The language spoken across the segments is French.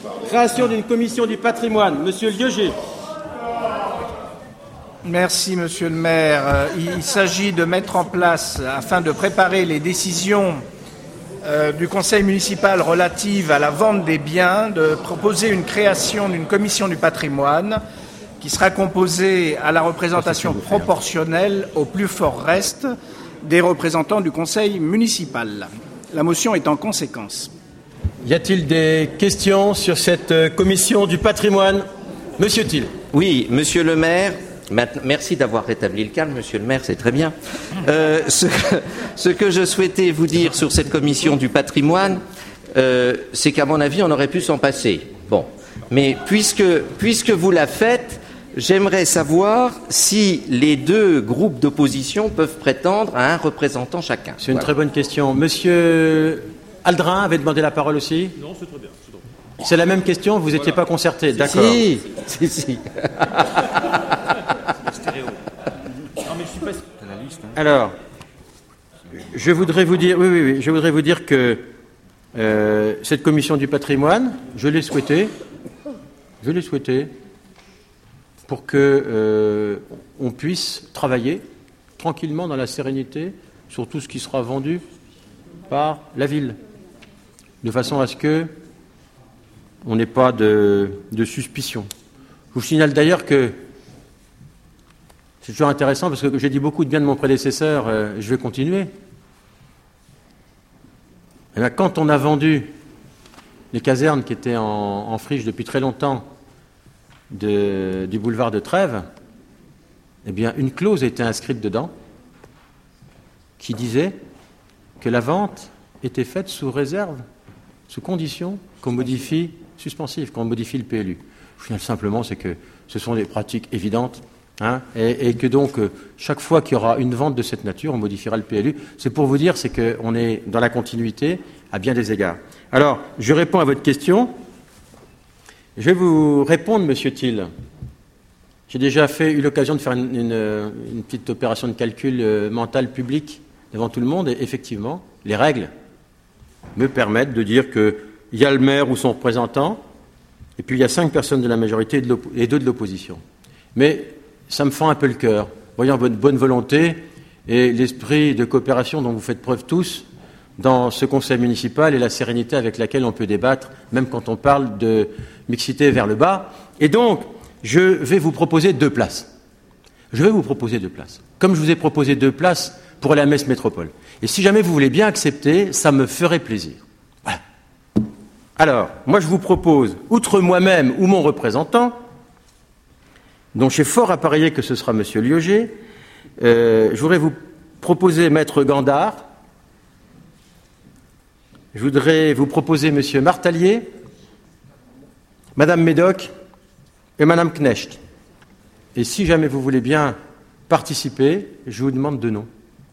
Création d'une commission du patrimoine. Monsieur Lieuget. Merci, Monsieur le maire. Il s'agit de mettre en place, afin de préparer les décisions du conseil municipal relatives à la vente des biens, de proposer une création d'une commission du patrimoine qui sera composée à la représentation proportionnelle au plus fort reste des représentants du conseil municipal. La motion est en conséquence. Y a-t-il des questions sur cette commission du patrimoine? Monsieur Thiel. Oui, monsieur le maire. Merci d'avoir rétabli le calme, monsieur le maire, c'est très bien. Ce que je souhaitais vous dire sur cette commission du patrimoine, c'est qu'à mon avis, on aurait pu s'en passer. Bon, mais puisque vous la faites, j'aimerais savoir si les deux groupes d'opposition peuvent prétendre à un représentant chacun. C'est une très bonne question. Monsieur Aldrin avait demandé la parole aussi? Non, c'est très bien. C'est la même question, vous n'étiez pas concerté, d'accord? Si. Alors, je voudrais vous dire, oui, je voudrais vous dire que cette commission du patrimoine, je l'ai souhaitée pour que on puisse travailler tranquillement dans la sérénité sur tout ce qui sera vendu par la ville, de façon à ce que on n'ait pas de suspicion. Je vous signale d'ailleurs que c'est toujours intéressant parce que j'ai dit beaucoup de bien de mon prédécesseur, je vais continuer. Et bien, quand on a vendu les casernes qui étaient en friche depuis très longtemps du boulevard de Trèves, eh bien, une clause a été inscrite dedans qui disait que la vente était faite sous réserve, sous condition qu'on modifie suspensive, qu'on modifie le PLU. Je signale simplement, c'est que ce sont des pratiques évidentes. Et que donc, chaque fois qu'il y aura une vente de cette nature, on modifiera le PLU. C'est pour vous dire, c'est qu'on est dans la continuité à bien des égards. Alors, je réponds à votre question. Je vais vous répondre, Monsieur Thiel. J'ai déjà eu l'occasion de faire une petite opération de calcul mental public devant tout le monde, et effectivement, les règles me permettent de dire qu'il y a le maire ou son représentant, et puis il y a 5 personnes de la majorité et 2 de l'opposition. Mais ça me fend un peu le cœur, voyant votre bonne volonté et l'esprit de coopération dont vous faites preuve tous dans ce conseil municipal et la sérénité avec laquelle on peut débattre, même quand on parle de mixité vers le bas. Et donc, je vais vous proposer 2 places. Comme je vous ai proposé 2 places pour la Metz Métropole. Et si jamais vous voulez bien accepter, ça me ferait plaisir. Voilà. Alors, moi je vous propose, outre moi-même ou mon représentant, dont je suis fort appareillé que ce sera M. Lieuget, je voudrais vous proposer Maître Gandard, je voudrais vous proposer M. Martalier, Mme Médoc et Mme Knecht. Et si jamais vous voulez bien participer, je vous demande 2 noms.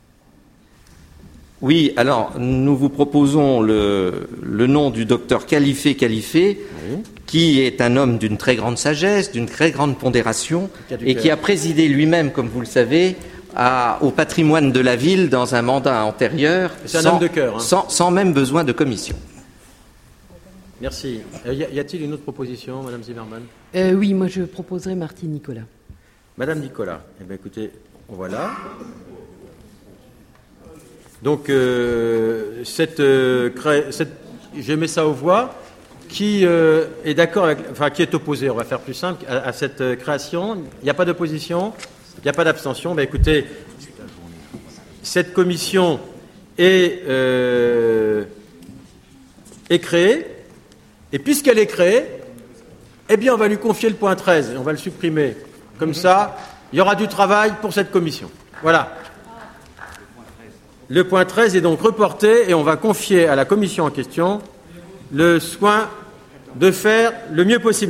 Oui, alors nous vous proposons le nom du docteur Khalifé, oui, qui est un homme d'une très grande sagesse, d'une très grande pondération, et qui a présidé lui-même, comme vous le savez, au patrimoine de la ville dans un mandat antérieur, c'est un homme de cœur, sans même besoin de commission. Merci. Y a-t-il une autre proposition, Madame Zimmermann? Oui, moi je proposerais Martine Nicolas. Madame Nicolas, eh bien écoutez, voilà. Donc, je mets ça aux voix. Qui est d'accord qui est opposé, on va faire plus simple, à cette création? Il n'y a pas d'opposition, il n'y a pas d'abstention. Ben écoutez, cette commission est créée, et puisqu'elle est créée, eh bien, on va lui confier le point 13, et on va le supprimer. Comme ça, il y aura du travail pour cette commission. Voilà. Le point 13 est donc reporté, et on va confier à la commission en question le soin de faire le mieux possible.